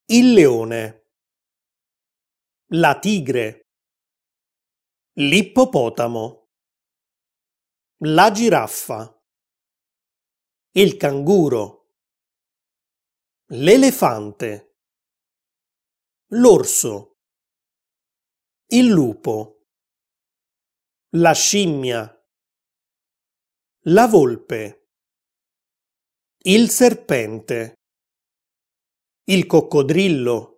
il leone, la tigre, l'ippopotamo, la giraffa, il canguro, l'elefante, l'orso, il lupo, la scimmia, la volpe, il serpente, il coccodrillo,